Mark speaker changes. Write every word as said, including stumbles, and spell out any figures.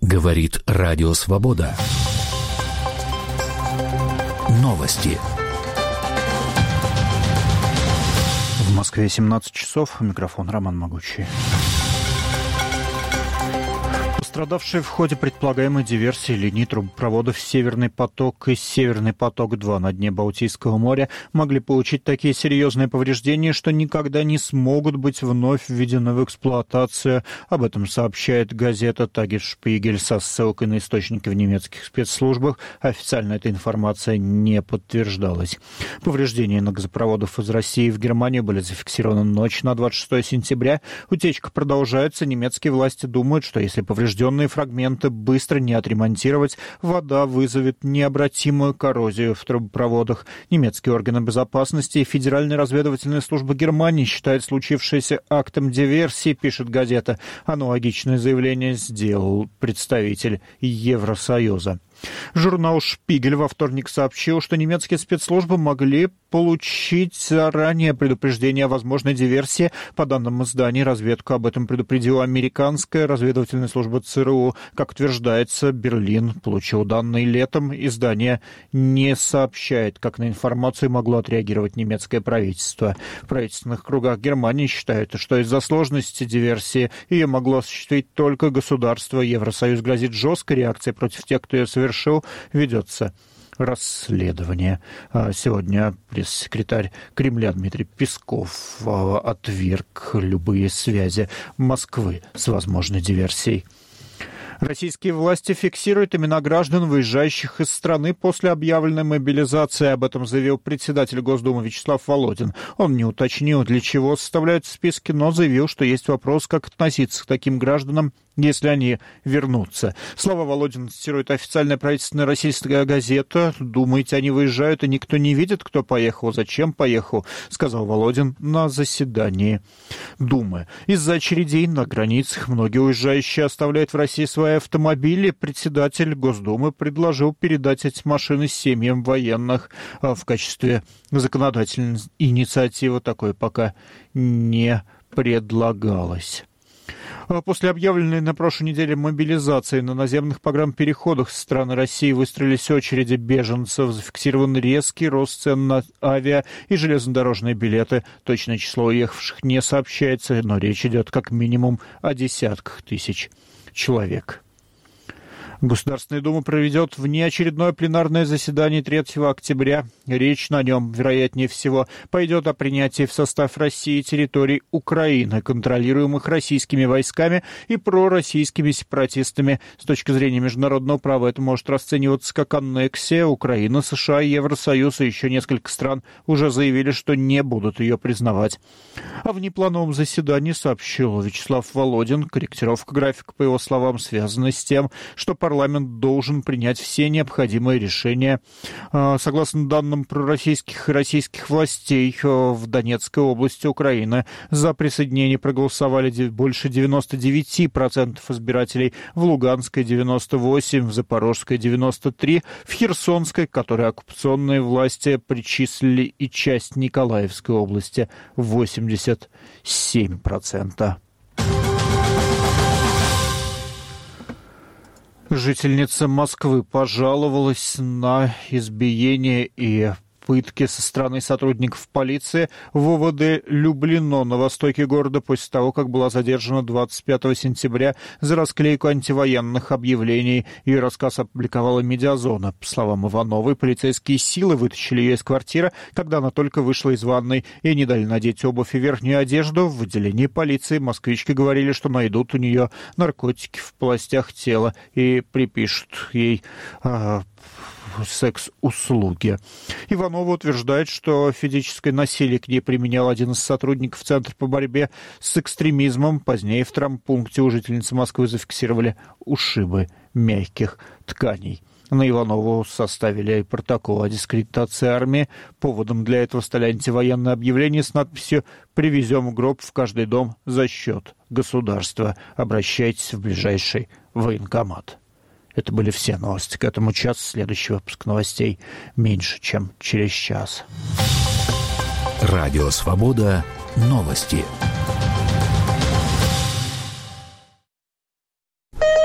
Speaker 1: Говорит Радио Свобода. Новости.
Speaker 2: В Москве семнадцать часов. Микрофон Роман Могучий. Пострадавшие в ходе предполагаемой диверсии линий трубопроводов «Северный поток» и «Северный поток-два» на дне Балтийского моря могли получить такие серьезные повреждения, что никогда не смогут быть вновь введены в эксплуатацию. Об этом сообщает газета «Тагес-Шпигель» со ссылкой на источники в немецких спецслужбах. Официально эта информация не подтверждалась. Повреждения на газопроводах из России в Германию были зафиксированы ночью на двадцать шестое сентября. Утечка продолжается. Немецкие власти думают, что если повреждения фрагменты быстро не отремонтировать, вода вызовет необратимую коррозию в трубопроводах. Немецкие органы безопасности и Федеральная разведывательная служба Германии считают случившееся актом диверсии, пишет газета. Аналогичное заявление сделал представитель Евросоюза. Журнал «Шпигель» во вторник сообщил, что немецкие спецслужбы могли получить заранее предупреждение о возможной диверсии. По данным издания, разведку об этом предупредила американская разведывательная служба ЦРУ. Как утверждается, Берлин получил данные летом. Издание не сообщает, как на информацию могло отреагировать немецкое правительство. В правительственных кругах Германии считают, что из-за сложности диверсии ее могло осуществить только государство. Евросоюз грозит жесткой реакцией против тех, кто ее совершил. Ведется расследование. Сегодня пресс-секретарь Кремля Дмитрий Песков отверг любые связи Москвы с возможной диверсией. Российские власти фиксируют имена граждан, выезжающих из страны после объявленной мобилизации. Об этом заявил председатель Госдумы Вячеслав Володин. Он не уточнил, для чего составляют списки, но заявил, что есть вопрос, как относиться к таким гражданам, если они вернутся. Слова Володина цитирует официальная правительственная российская газета. «Думаете, они выезжают, и никто не видит, кто поехал? Зачем поехал?» — сказал Володин на заседании Думы. Из-за очередей на границах многие уезжающие оставляют в России свои автомобили. Председатель Госдумы предложил передать эти машины семьям военных. В качестве законодательной инициативы такой пока не предлагалось. После объявленной на прошлой неделе мобилизации на наземных погранпереходах со стороны России выстроились очереди беженцев. Зафиксирован резкий рост цен на авиа и железнодорожные билеты. Точное число уехавших не сообщается, но речь идет как минимум о десятках тысяч человек. Государственная Дума проведет внеочередное пленарное заседание третьего октября. Речь на нем, вероятнее всего, пойдет о принятии в состав России территорий Украины, контролируемых российскими войсками и пророссийскими сепаратистами. С точки зрения международного права это может расцениваться как аннексия. Украина, США, Евросоюз и еще несколько стран уже заявили, что не будут ее признавать. О внеплановом заседании сообщил Вячеслав Володин. Корректировка графика, по его словам, связана с тем, что парламент должен принять все необходимые решения. Согласно данным пророссийских и российских властей, в Донецкой области Украины за присоединение проголосовали больше девяносто девять процентов избирателей, в Луганской девяносто восемь процентов, в Запорожской девяносто три процента, в Херсонской, которой оккупационные власти причислили и часть Николаевской области, восемьдесят семь процентов. Жительница Москвы пожаловалась на избиение и пытки со стороны сотрудников полиции в ОВД Люблино на востоке города после того, как была задержана двадцать пятого сентября за расклейку антивоенных объявлений. Ее рассказ опубликовала «Медиазона». По словам Ивановой, полицейские силы вытащили ее из квартиры, когда она только вышла из ванной, и не дали надеть обувь и верхнюю одежду. В отделении полиции москвички говорили, что найдут у нее наркотики в полостях тела и припишут ей а, секс-услуги. Иванова утверждает, что физическое насилие к ней применял один из сотрудников Центра по борьбе с экстремизмом. Позднее в травмпункте у жительницы Москвы зафиксировали ушибы мягких тканей. На Иванову составили протокол о дискредитации армии. Поводом для этого стали антивоенные объявления с надписью «Привезем гроб в каждый дом за счет государства. Обращайтесь в ближайший военкомат». Это были все новости к этому часу. Следующий выпуск новостей меньше, чем через час.
Speaker 1: Радио «Свобода». Новости.